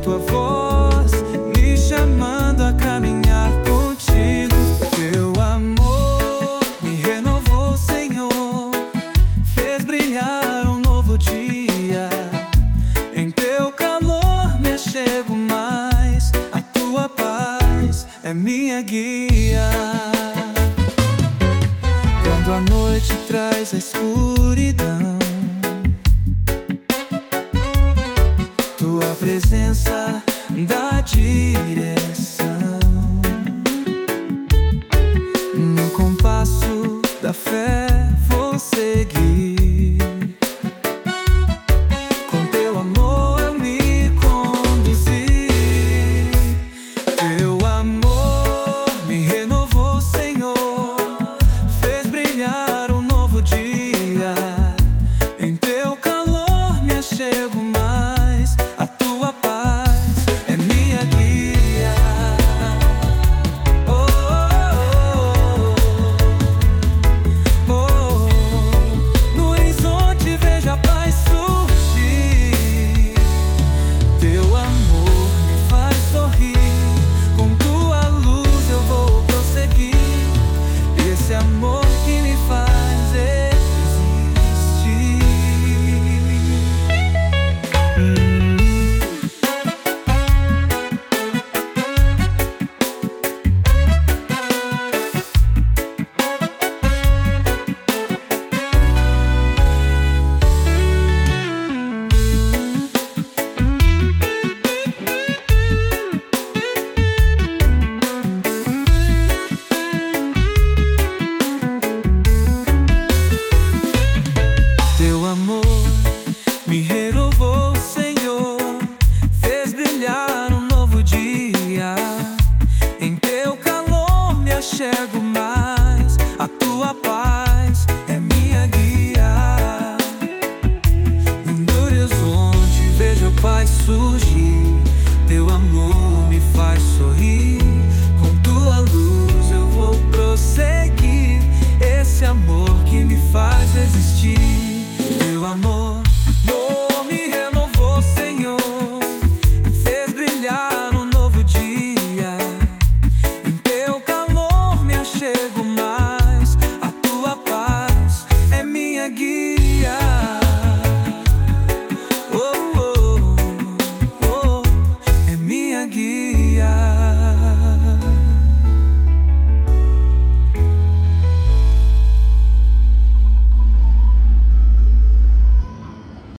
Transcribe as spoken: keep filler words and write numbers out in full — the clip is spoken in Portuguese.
tua voz me chamando a caminhar contigo. Teu amor me renovou, Senhor, fez brilhar um novo dia. Em teu calor me achego mais, a tua paz é minha guia. Quando a noite traz a escuridão, tua presença dá direção.